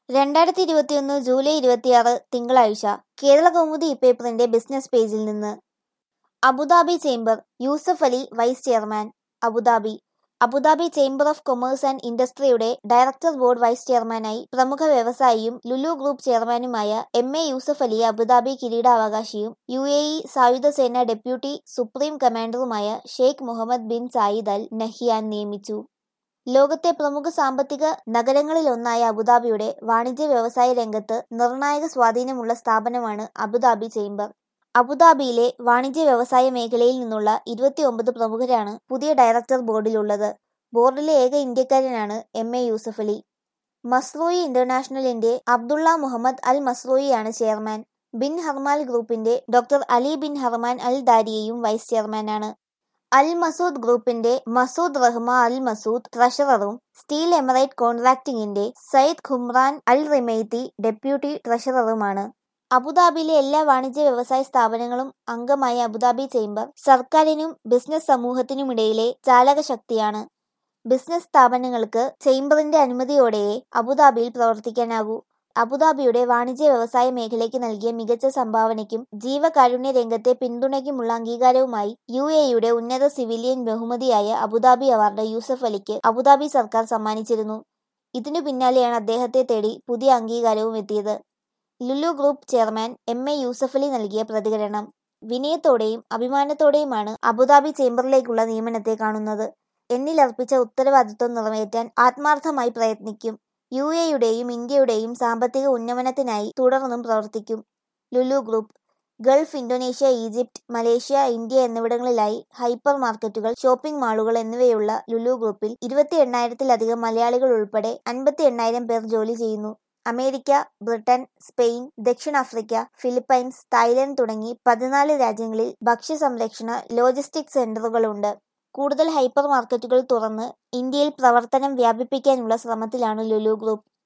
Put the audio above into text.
2021 July 26 തിങ്കളാഴ്ച Keralakaumudi ഇ-പേപ്പറിന്റെ business പേജിൽ നിന്ന്. Abu Dhabi chamber Yusuff Ali vice chairman. Abu Dhabi Abu Dhabi chamber of commerce and ഇൻഡസ്ട്രിയുടെ ഡയറക്ടർ ബോർഡ് വൈസ് ചെയർമാനായി പ്രമുഖ വ്യവസായിയും ലുലു ഗ്രൂപ്പ് ചെയർമാനുമായ എം.എ. യൂസഫ് അലിയെ അബുദാബി കിരീടാവകാശിയും യു.എ.ഇ. സായുധ സേന ഡെപ്യൂട്ടി സുപ്രീം കമാൻഡറുമായ Sheikh Mohammed bin Zayed Al Nahyan നിയമിച്ചു. ലോകത്തെ പ്രമുഖ സാമ്പത്തിക നഗരങ്ങളിലൊന്നായ അബുദാബിയുടെ വാണിജ്യ വ്യവസായ രംഗത്ത് നിർണായക സ്വാധീനമുള്ള സ്ഥാപനമാണ് അബുദാബി ചേംബർ. അബുദാബിയിലെ വാണിജ്യ വ്യവസായ മേഖലയിൽ നിന്നുള്ള 29 പ്രമുഖരാണ് പുതിയ ഡയറക്ടർ ബോർഡിലുള്ളത്. ബോർഡിലെ ഏക ഇന്ത്യക്കാരനാണ് എം.എ. യൂസഫ് അലി. മസ്റൂയി ഇന്റർനാഷണലിന്റെ അബ്ദുള്ള മുഹമ്മദ് അൽ മസ്റൂയിയാണ് ചെയർമാൻ. ബിൻ ഹർമാൽ ഗ്രൂപ്പിന്റെ ഡോ. അലി ബിൻ ഹർമാൻ അൽ ദാരിയയും വൈസ് ചെയർമാനാണ്. അൽ മസൂദ് ഗ്രൂപ്പിന്റെ മസൂദ് റഹ്മ അൽ മസൂദ് ട്രഷററും സ്റ്റീൽ എമിറേറ്റ് കോൺട്രാക്ടിംഗിന്റെ Sayed Khumran Al Remeithi deputy ട്രഷററുമാണ്. അബുദാബിയിലെ എല്ലാ വാണിജ്യ വ്യവസായ സ്ഥാപനങ്ങളും അംഗമായ അബുദാബി ചേംബർ സർക്കാരിനും ബിസിനസ് സമൂഹത്തിനുമിടയിലെ ചാലകശക്തിയാണ്. ബിസിനസ് സ്ഥാപനങ്ങൾക്ക് ചേംബറിന്റെ അനുമതിയോടെയേ അബുദാബിയിൽ പ്രവർത്തിക്കാനാകൂ. അബുദാബിയുടെ വാണിജ്യ വ്യവസായ മേഖലയ്ക്ക് നൽകിയ മികച്ച സംഭാവനയ്ക്കും ജീവകാരുണ്യ രംഗത്തെ പിന്തുണയ്ക്കുമുള്ള അംഗീകാരവുമായി യു.എ.ഇയുടെ ഉന്നത സിവിലിയൻ ബഹുമതിയായ അബുദാബി അവാർഡ് യൂസഫ് അലിക്ക് അബുദാബി സർക്കാർ സമ്മാനിച്ചിരുന്നു. ഇതിനു പിന്നാലെയാണ് അദ്ദേഹത്തെ തേടി പുതിയ അംഗീകാരവും എത്തിയത്. Lulu group chairman M A. Yusuff Ali നൽകിയ പ്രതികരണം. വിനയത്തോടെയും അഭിമാനത്തോടെയുമാണ് അബുദാബി ചേംബറിലേക്കുള്ള നിയമനത്തെ കാണുന്നത്. എന്നിലർപ്പിച്ച ഉത്തരവാദിത്വം നിറവേറ്റാൻ ആത്മാർത്ഥമായി പ്രയത്നിക്കും. യു.എ.യുടെയും ഇന്ത്യയുടെയും സാമ്പത്തിക ഉന്നമനത്തിനായി തുടർന്നും പ്രവർത്തിക്കും. Lulu group Gulf, Indonesia, Egypt, Malaysia, India എന്നിവിടങ്ങളിലായി ഹൈപ്പർ മാർക്കറ്റുകൾ, ഷോപ്പിംഗ് മാളുകൾ എന്നിവയുള്ള ലുലു ഗ്രൂപ്പിൽ 28,000-ലധികം മലയാളികൾ ഉൾപ്പെടെ 58,000 പേർ ജോലി ചെയ്യുന്നു. അമേരിക്ക, ബ്രിട്ടൻ, സ്പെയിൻ, ദക്ഷിണാഫ്രിക്ക, ഫിലിപ്പൈൻസ്, തായ്ലൻഡ് തുടങ്ങി 14 രാജ്യങ്ങളിൽ ഭക്ഷ്യസംരക്ഷണ ലോജിസ്റ്റിക്സ് സെന്ററുകളുണ്ട്. കൂടുതൽ ഹൈപ്പർ മാർക്കറ്റുകൾ തുറന്ന് ഇന്ത്യയിൽ പ്രവർത്തനം വ്യാപിപ്പിക്കാനുള്ള ശ്രമത്തിലാണ് ലുലു ഗ്രൂപ്പ്.